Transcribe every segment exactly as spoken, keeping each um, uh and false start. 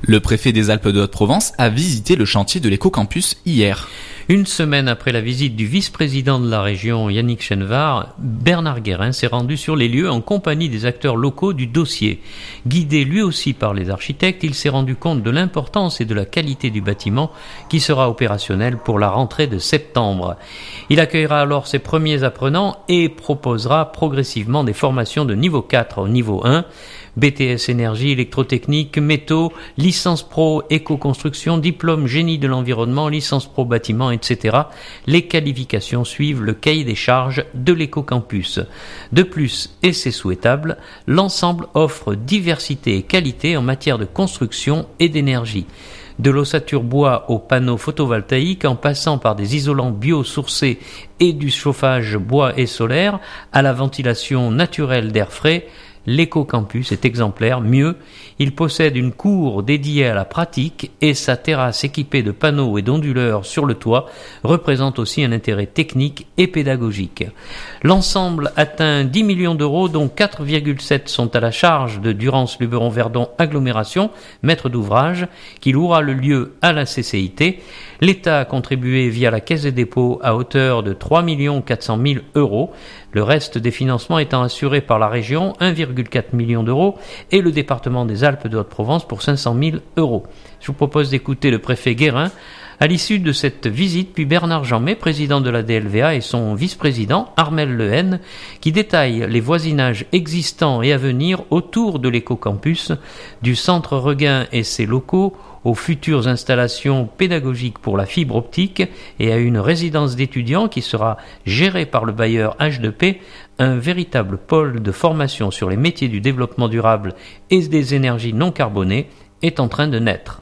Le préfet des Alpes de Haute-Provence a visité le chantier de l'éco-campus hier. Une semaine après la visite du vice-président de la région, Yannick Chenevard, Bernard Guérin s'est rendu sur les lieux en compagnie des acteurs locaux du dossier. Guidé lui aussi par les architectes, il s'est rendu compte de l'importance et de la qualité du bâtiment qui sera opérationnel pour la rentrée de septembre. Il accueillera alors ses premiers apprenants et proposera progressivement des formations de niveau quatre au niveau un, B T S énergie, électrotechnique, métaux, licence pro éco-construction, diplôme génie de l'environnement, licence pro bâtiment, et cetera. Les qualifications suivent le cahier des charges de l'éco-campus. De plus, et c'est souhaitable, l'ensemble offre diversité et qualité en matière de construction et d'énergie. De l'ossature bois aux panneaux photovoltaïques, en passant par des isolants biosourcés et du chauffage bois et solaire, à la ventilation naturelle d'air frais, l'éco-campus est exemplaire. Mieux, il possède une cour dédiée à la pratique et sa terrasse équipée de panneaux et d'onduleurs sur le toit représente aussi un intérêt technique et pédagogique. L'ensemble atteint dix millions d'euros, dont quatre virgule sept sont à la charge de Durance-Luberon-Verdon Agglomération, maître d'ouvrage, qui louera le lieu à la C C I T. L'État a contribué via la Caisse des dépôts à hauteur de trois millions quatre cent mille euros. Le reste des financements étant assuré par la région, un virgule quatre million d'euros, et le département des Alpes de Haute-Provence pour cinq cent mille euros. Je vous propose d'écouter le préfet Guérin à l'issue de cette visite, puis Bernard Jammet, président de la D L V A, et son vice-président, Armel Lehen, qui détaillent les voisinages existants et à venir autour de l'éco-campus, du centre Regain et ses locaux, aux futures installations pédagogiques pour la fibre optique et à une résidence d'étudiants qui sera gérée par le bailleur H deux P, un véritable pôle de formation sur les métiers du développement durable et des énergies non carbonées est en train de naître.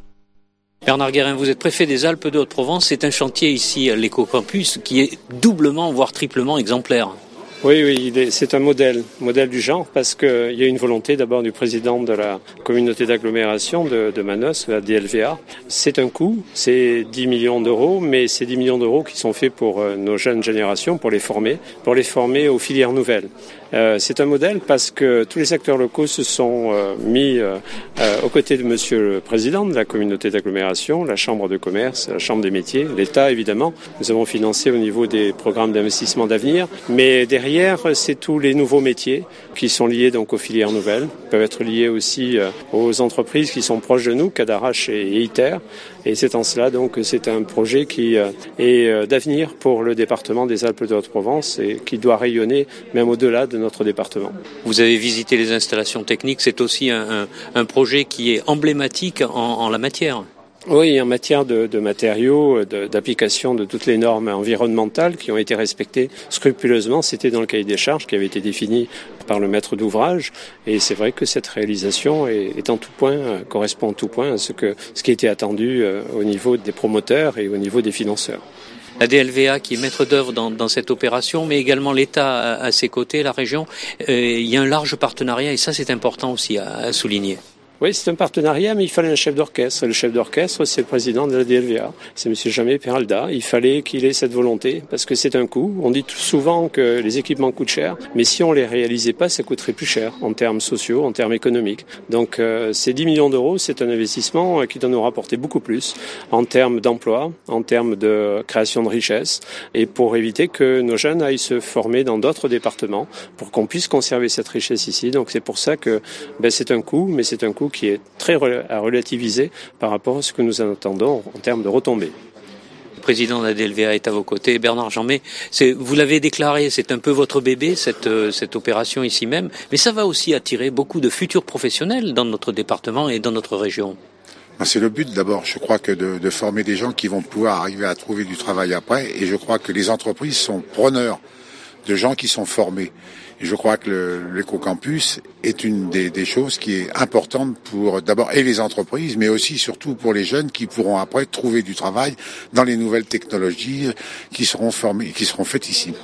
Bernard Guérin, vous êtes préfet des Alpes de Haute-Provence. C'est un chantier ici à l'éco-campus qui est doublement, voire triplement exemplaire. Oui, oui, c'est un modèle, modèle du genre, parce qu'il y a une volonté d'abord du président de la communauté d'agglomération de, de Manos, la D L V A. C'est un coût, c'est dix millions d'euros, mais c'est dix millions d'euros qui sont faits pour nos jeunes générations, pour les former, pour les former aux filières nouvelles. Euh, c'est un modèle parce que tous les acteurs locaux se sont euh, mis euh, euh, aux côtés de Monsieur le Président de la communauté d'agglomération, la Chambre de commerce, la Chambre des métiers, l'État évidemment. Nous avons financé au niveau des programmes d'investissement d'avenir, mais derrière, c'est tous les nouveaux métiers qui sont liés donc aux filières nouvelles, peuvent être liés aussi euh, aux entreprises qui sont proches de nous, Cadarache et, et ITER. Et c'est en cela donc c'est un projet qui euh, est euh, d'avenir pour le département des Alpes de Haute-Provence et qui doit rayonner même au-delà de notre département. Vous avez visité les installations techniques, c'est aussi un, un, un projet qui est emblématique en, en la matière. Oui, en matière de, de matériaux, de, d'application de toutes les normes environnementales qui ont été respectées scrupuleusement, c'était dans le cahier des charges qui avait été défini par le maître d'ouvrage. Et c'est vrai que cette réalisation est, est en tout point, correspond en tout point à ce, que, ce qui était attendu au niveau des promoteurs et au niveau des financeurs. La D L V A qui est maître d'œuvre dans, dans cette opération, mais également l'État à, à ses côtés, la région. Euh, il y a un large partenariat et ça c'est important aussi à, à souligner. Oui, c'est un partenariat, mais il fallait un chef d'orchestre. Le chef d'orchestre, c'est le président de la D L V A, c'est M. Jammet Peralda. Il fallait qu'il ait cette volonté, parce que c'est un coût. On dit souvent que les équipements coûtent cher, mais si on les réalisait pas, ça coûterait plus cher, en termes sociaux, en termes économiques. Donc, euh, ces dix millions d'euros, c'est un investissement qui doit nous rapporter beaucoup plus, en termes d'emploi, en termes de création de richesse, et pour éviter que nos jeunes aillent se former dans d'autres départements, pour qu'on puisse conserver cette richesse ici. Donc, c'est pour ça que ben, c'est un coût, mais c'est un coût qui est très à relativiser par rapport à ce que nous attendons en termes de retombées. Le président de la D L V A est à vos côtés, Bernard Jammet. C'est, vous l'avez déclaré, c'est un peu votre bébé, cette, cette opération ici même, mais ça va aussi attirer beaucoup de futurs professionnels dans notre département et dans notre région. C'est le but d'abord, je crois que de, de former des gens qui vont pouvoir arriver à trouver du travail après, et je crois que les entreprises sont preneurs de gens qui sont formés. Et je crois que le, l'éco-campus est une des, des choses qui est importante pour d'abord et les entreprises, mais aussi surtout pour les jeunes qui pourront après trouver du travail dans les nouvelles technologies qui seront formées, qui seront faites ici.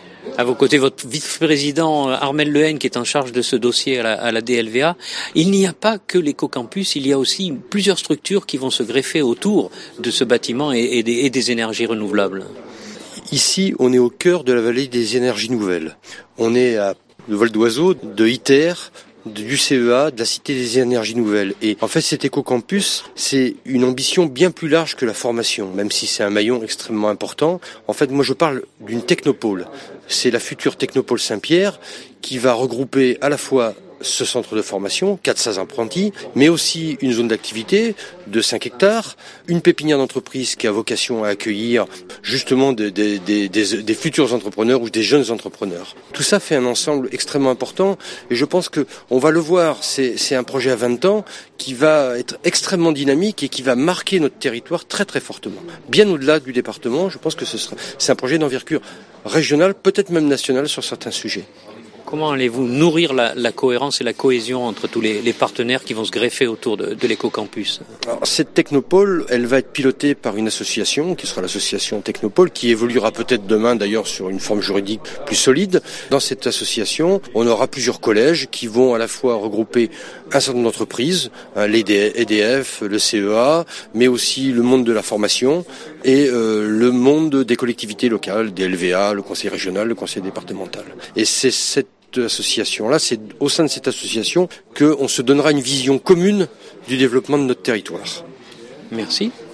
À vos côtés, votre vice-président Armel Lehen, qui est en charge de ce dossier à la, à la D L V A. Il n'y a pas que l'éco-campus, il y a aussi plusieurs structures qui vont se greffer autour de ce bâtiment et, et, des, et des énergies renouvelables. Ici, on est au cœur de la vallée des énergies nouvelles. On est à de vol d'oiseau, de ITER, du C E A, de la Cité des énergies nouvelles. Et en fait, cet éco-campus, c'est une ambition bien plus large que la formation, même si c'est un maillon extrêmement important. En fait, moi, je parle d'une technopôle. C'est la future technopôle Saint-Pierre qui va regrouper à la fois ce centre de formation, quatre cents apprentis, mais aussi une zone d'activité de cinq hectares, une pépinière d'entreprise qui a vocation à accueillir justement des, des, des, des, des futurs entrepreneurs ou des jeunes entrepreneurs. Tout ça fait un ensemble extrêmement important et je pense que on va le voir, c'est, c'est un projet à vingt ans qui va être extrêmement dynamique et qui va marquer notre territoire très très fortement. Bien au-delà du département, je pense que ce sera, c'est un projet d'envergure régionale, peut-être même nationale sur certains sujets. Comment allez-vous nourrir la, la cohérence et la cohésion entre tous les, les partenaires qui vont se greffer autour de, de l'éco-campus ? Alors, cette technopôle, elle va être pilotée par une association, qui sera l'association Technopôle, qui évoluera peut-être demain d'ailleurs sur une forme juridique plus solide. Dans cette association, on aura plusieurs collèges qui vont à la fois regrouper un certain nombre d'entreprises, l'E D F, le C E A, mais aussi le monde de la formation et euh, le monde des collectivités locales, des L V A, le conseil régional, le conseil départemental. Et c'est cette association-là, c'est au sein de cette association qu'on se donnera une vision commune du développement de notre territoire. Merci.